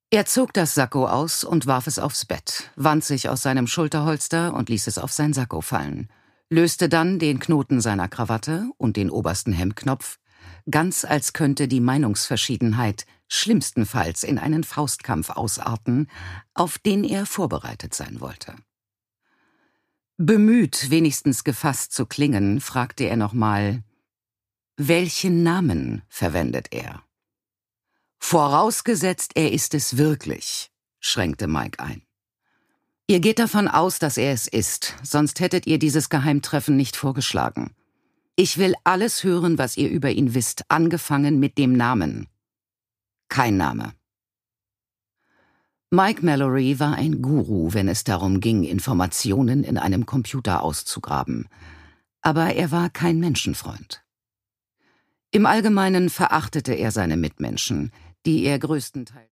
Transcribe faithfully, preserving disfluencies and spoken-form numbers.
Er zog das Sakko aus und warf es aufs Bett, wand sich aus seinem Schulterholster und ließ es auf sein Sakko fallen, löste dann den Knoten seiner Krawatte und den obersten Hemdknopf, ganz als könnte die Meinungsverschiedenheit schlimmstenfalls in einen Faustkampf ausarten, auf den er vorbereitet sein wollte. Bemüht, wenigstens gefasst zu klingen, fragte er nochmal: »Welchen Namen verwendet er?« »Vorausgesetzt, er ist es wirklich«, schränkte Mike ein. »Ihr geht davon aus, dass er es ist, sonst hättet ihr dieses Geheimtreffen nicht vorgeschlagen. Ich will alles hören, was ihr über ihn wisst, angefangen mit dem Namen.« »Kein Name.« Mike Mallory war ein Guru, wenn es darum ging, Informationen in einem Computer auszugraben. Aber er war kein Menschenfreund. Im Allgemeinen verachtete er seine Mitmenschen, die er größtenteils